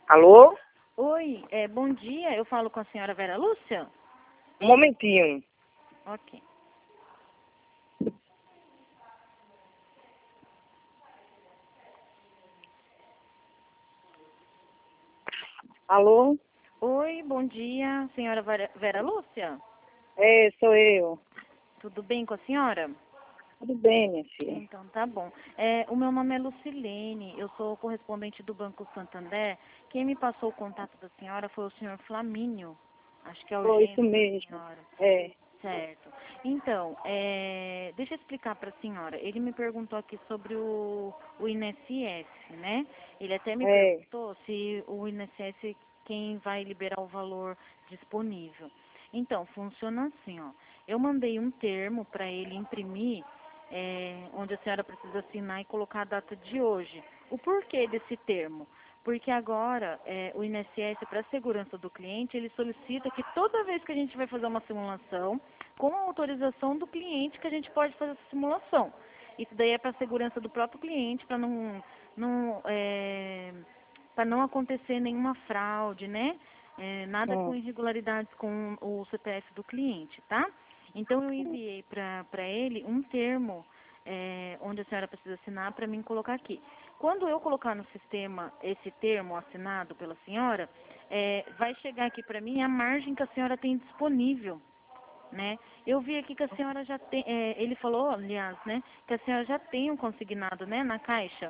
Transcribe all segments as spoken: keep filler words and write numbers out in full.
Alô? Oi, é, bom dia. Eu falo com a senhora Vera Lúcia? Um momentinho. Ok. Alô? Oi, bom dia, senhora Vera, Vera Lúcia? É, sou eu. Tudo bem com a senhora? Tudo bem, minha filha? Então, tá bom. É, o meu nome é Lucilene, eu sou correspondente do Banco Santander. Quem me passou o contato da senhora foi o senhor Flamínio. Acho que é Foi isso urgente para a mesmo. senhora. É. Certo. Então, é, deixa eu explicar para a senhora. Ele me perguntou aqui sobre o, o I N S S, né? Ele até me É. perguntou se o I N S S, quem vai liberar o valor disponível. Então, funciona assim, ó. Eu mandei um termo para ele imprimir, é, onde a senhora precisa assinar e colocar a data de hoje. O porquê desse termo? Porque agora é, o I N S S, para a segurança do cliente, ele solicita que toda vez que a gente vai fazer uma simulação, com a autorização do cliente que a gente pode fazer essa simulação. Isso daí é para a segurança do próprio cliente, para não, não, é, para não acontecer nenhuma fraude, né? É, nada com Hum. irregularidades com o C P F do cliente, tá? Então eu enviei para ele um termo é, onde a senhora precisa assinar para mim colocar aqui. Quando eu colocar no sistema esse termo assinado pela senhora, é, vai chegar aqui para mim a margem que a senhora tem disponível, né? Eu vi aqui que a senhora já tem, é, ele falou, aliás, né, que a senhora já tem um consignado, né, na Caixa.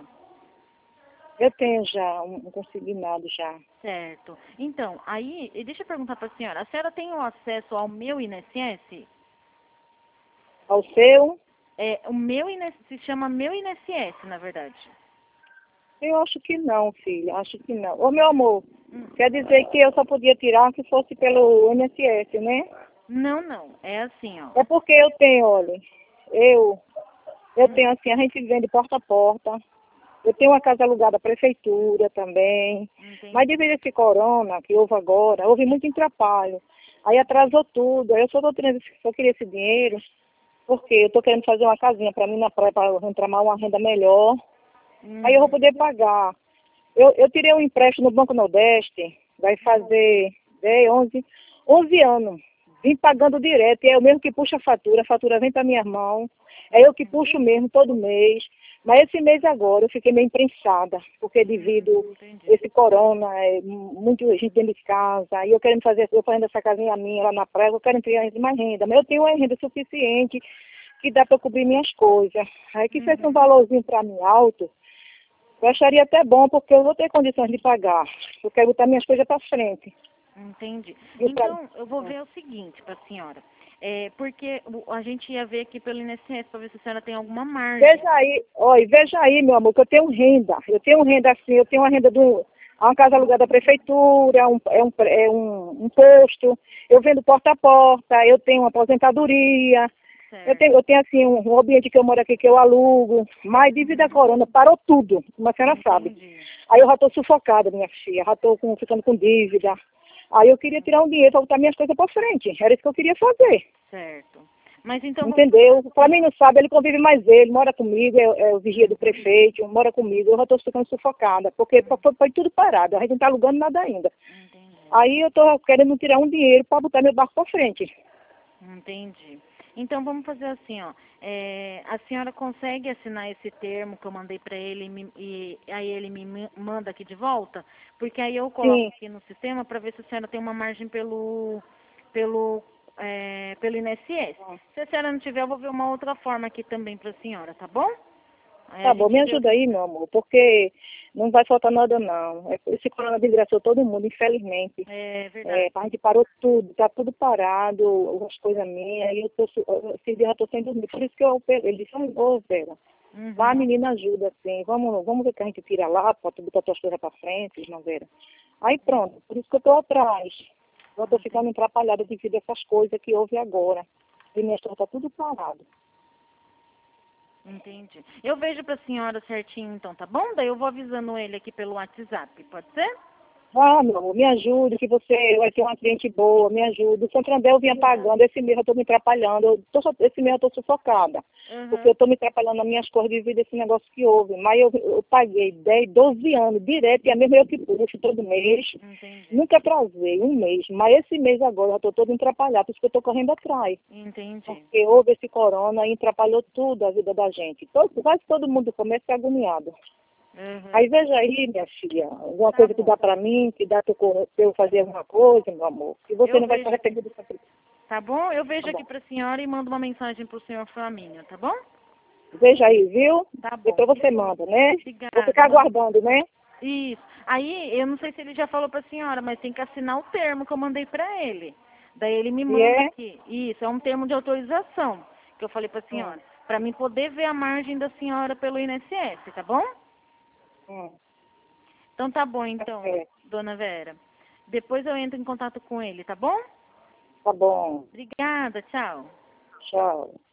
Eu tenho já um consignado já. Certo. Então, aí, e deixa eu perguntar para a senhora, a senhora tem o acesso ao meu I N S S? Ao seu? É, o meu I N S S se chama Meu I N S S, na verdade. Eu acho que não, filha. Acho que não. Ô, meu amor, Hum. quer dizer que eu só podia tirar que fosse pelo I N S S, né? Não, não. É assim, ó. É porque eu tenho, olha, eu, eu Hum. tenho assim, a gente vende porta a porta. Eu tenho uma casa alugada à prefeitura também. Entendi. Mas devido a esse corona que houve agora, houve muito atrapalho. Aí atrasou tudo. Aí eu só, tô tendo, só queria esse dinheiro, porque eu estou querendo fazer uma casinha para mim na praia, para entramar uma renda melhor. Uhum. Aí eu vou poder pagar. Eu, eu tirei um empréstimo no Banco Nordeste, vai fazer dez, onze, onze anos. Vim pagando direto, e é eu mesmo que puxo a fatura, a fatura vem para minha mão, é eu que puxo mesmo todo mês. Mas esse mês agora eu fiquei meio imprensada, porque devido Entendi. esse corona, é, muito gente dentro de casa, e eu querendo fazer, eu fazendo essa casinha minha lá na praia, eu quero ter mais renda, mas eu tenho uma renda suficiente que dá para cobrir minhas coisas. Aí que fez um valorzinho para mim alto, eu acharia até bom, porque eu vou ter condições de pagar. Eu quero botar minhas coisas para frente. Entendi. E pra- Então, eu vou ver o seguinte para a senhora. É, porque o- a gente ia ver aqui pelo I N S S para ver se a senhora tem alguma margem. Veja aí, olha, veja aí, meu amor, que eu tenho renda. Eu tenho renda assim, eu tenho uma renda do uma casa alugada da prefeitura, um, é, um, é um, um posto, eu vendo porta a porta, eu tenho uma aposentadoria, Certo. eu tenho, eu tenho assim um, um ambiente que eu moro aqui que eu alugo, mas devido à corona parou tudo, como a senhora sabe. Entendi. Aí eu já estou sufocada, minha filha, já estou ficando com dívida. Aí eu queria tirar um dinheiro para botar minhas coisas para frente. Era isso que eu queria fazer. Certo. Mas então vamos Entendeu? Para mim não sabe, ele convive mais ele, mora comigo, é, é o vigia do prefeito, mora comigo, eu já estou ficando sufocada, porque foi, foi tudo parado, a gente não está alugando nada ainda. Entendi. Aí eu estou querendo tirar um dinheiro para botar meu barco para frente. Entendi. Então vamos fazer assim, ó. É, a senhora consegue assinar esse termo que eu mandei para ele e, me- e aí ele me ma- manda aqui de volta? Porque aí eu coloco Sim, aqui no sistema para ver se a senhora tem uma margem pelo pelo é, pelo I N S S. Se a senhora não tiver, eu vou ver uma outra forma aqui também para a senhora, tá bom? Aí a tá bom, gente me vê o ajuda que... aí, meu amor, porque não vai faltar nada não. É, esse corona desgraçou todo mundo, infelizmente. É É, verdade. a gente parou tudo, tá tudo parado, as coisas minhas, e eu tô, su- esses dias eu já estou sem dormir. Por isso que eu, ele disse, ô Vera, Uhum. lá a menina ajuda, assim, vamos, vamos ver o que a gente tira lá, pode botar tuas coisas para frente, irmã Vera. Aí pronto, por isso que eu estou atrás. Eu estou ficando atrapalhada devido a essas coisas que houve agora. E minha história está tudo parado. Entendi. Eu vejo para a senhora certinho então, tá bom? Daí eu vou avisando ele aqui pelo WhatsApp, pode ser? Ah, meu amor, me ajude, que você vai ser uma cliente boa, me ajude. O Santander eu vinha pagando, esse mês eu estou me atrapalhando, eu tô, so- esse mês eu estou sufocada, porque eu Uhum. estou me atrapalhando nas minhas coisas devido a esse negócio que houve. Mas eu, eu paguei dez, doze anos direto, e é mesmo eu que puxo todo mês, Entendi. nunca atrasei, um mês. Mas esse mês agora eu estou todo atrapalhado, por isso que eu estou correndo atrás. Entendi. Porque houve esse corona e atrapalhou tudo a vida da gente. Todo, quase todo mundo do comércio é agoniado. Uhum. Aí veja aí, minha filha, alguma Tá coisa que bom. dá pra mim, que dá pra eu cor- pra eu fazer alguma coisa, meu amor. E você Eu não vai se vejo. arrepender dessa coisa. Tá bom? Eu vejo Tá aqui bom. pra senhora e mando uma mensagem pro senhor Flamínio, tá bom? Veja aí, viu? Tá bom. Depois você manda, né? Vou Obrigada. ficar Manda... aguardando, né? Isso. Aí, eu não sei se ele já falou pra senhora, mas tem que assinar o termo que eu mandei pra ele. Daí ele me E manda é? aqui. Isso, é um termo de autorização que eu falei pra Hum, senhora. Pra mim poder ver a margem da senhora pelo I N S S, tá bom? hum, Então tá bom, tá então, certo. dona Vera. Depois eu entro em contato com ele, tá bom? Tá bom. Obrigada, tchau. Tchau.